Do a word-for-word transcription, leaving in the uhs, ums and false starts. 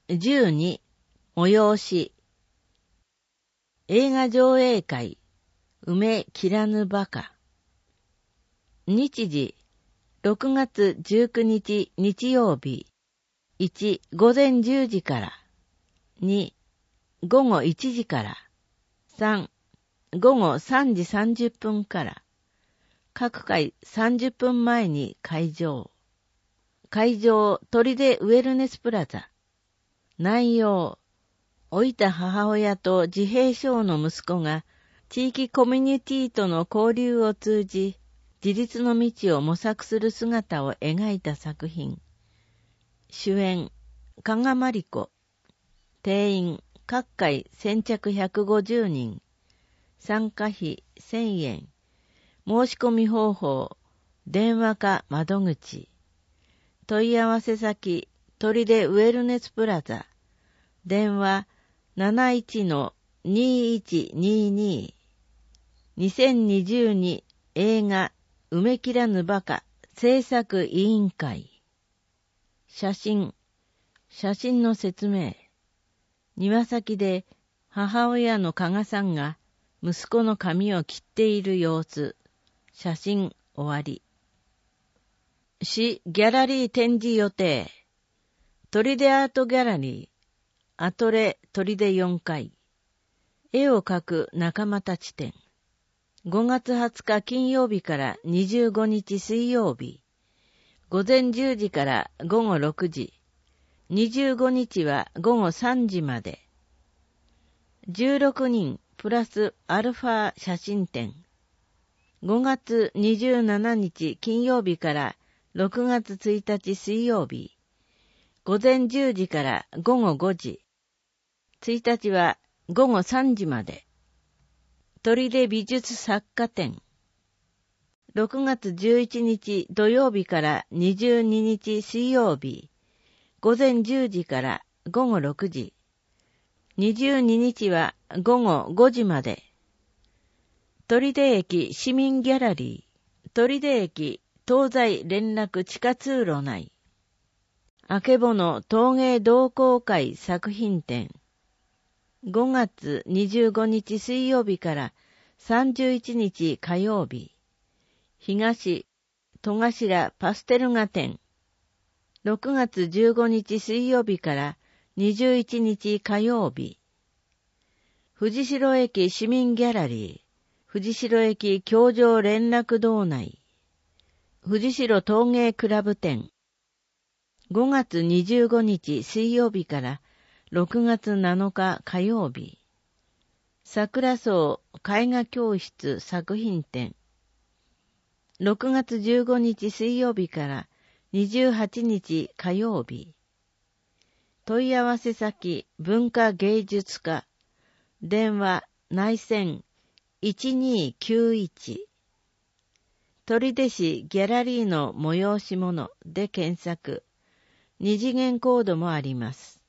じゅうに、催し。映画上映会、梅切らぬバカ。日時、ろくがつじゅうくにち日曜日。いち、午前じゅうじから。に、午後いちじから。さん、午後さんじさんじゅっぷんから。各回さんじゅっぷんまえに会場。会場、砦ウェルネスプラザ。内容、老いた母親と自閉症の息子が地域コミュニティとの交流を通じ、自立の道を模索する姿を描いた作品。主演、加賀まりこ。定員、各回先着ひゃくごじゅうにん。参加費せんえん。申し込み方法、電話か窓口。問い合わせ先、砦ウェルネスプラザ。電話 なないちのにいちにに。にせんにじゅうに映画梅切らぬバカ制作委員会。写真。写真の説明。庭先で母親の加賀さんが息子の髪を切っている様子。写真終わり。市ギャラリー展示予定。砦アートギャラリー。アトレ砦よんかい。絵を描く仲間たち展。ごがつはつか金曜日からにじゅうごにち水曜日。午前じゅうじから午後ろくじ。にじゅうごにちは午後さんじまで。じゅうろくにんプラスアルファ写真展。ごがつにじゅうしちにち金曜日からろくがつついたち水曜日。午前じゅうじから午後ごじ。ついたちは午後さんじまで。砦美術作家展。ろくがつじゅういちにち土曜日からにじゅうににち水曜日。午前じゅうじから午後ろくじ。にじゅうににちは午後ごじまで。砦駅市民ギャラリー。砦駅東西連絡地下通路内。あけぼの陶芸同好会作品展。ごがつにじゅうごにち水曜日からさんじゅういちにち火曜日。東戸頭パステル画展。ろくがつじゅうごにち水曜日からにじゅういちにち火曜日。藤代駅市民ギャラリー。藤代駅橋上連絡道内。藤代陶芸クラブ展。ごがつにじゅうごにち水曜日からろくがつなのか火曜日。桜荘絵画教室作品展。ろくがつじゅうごにち水曜日からにじゅうはちにち火曜日。問い合わせ先文化芸術課。電話内線いちにーきゅういち。砦市ギャラリーの催し物で検索。二次元コードもあります。